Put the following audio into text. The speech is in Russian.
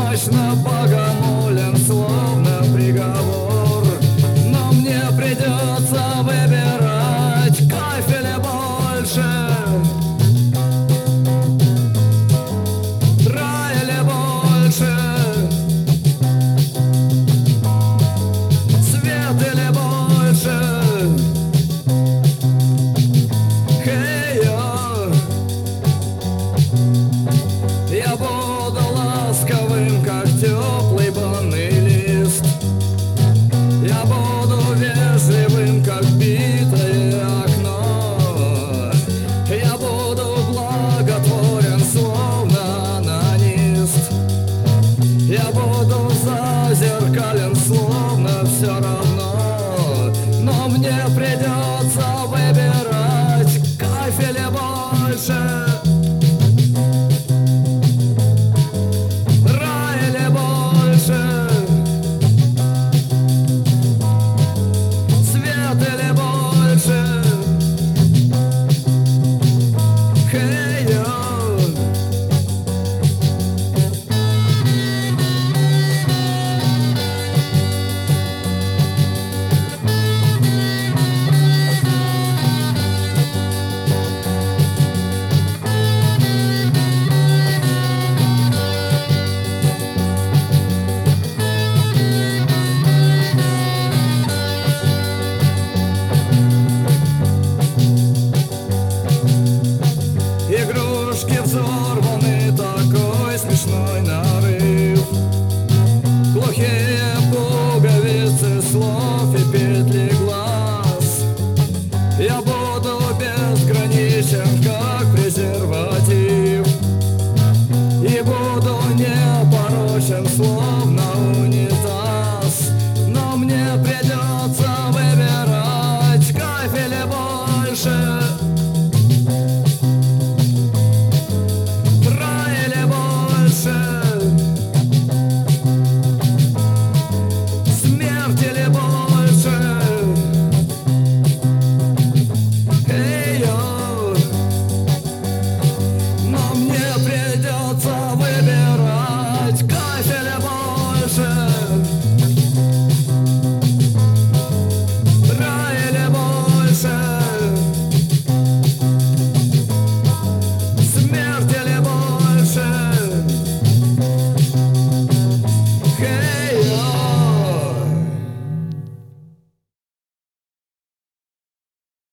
беспомощно богомолен, словно приговор. Но мне придется выбирать кайф или больше, рай или больше, свет или больше. Я буду ласковым, как теплый банный лист. Я буду вежливым, как битое окно. Я буду благотворен, словно анонист. Я буду зазеркален, словно все равно. Но мне придется выбирать кайф или больше.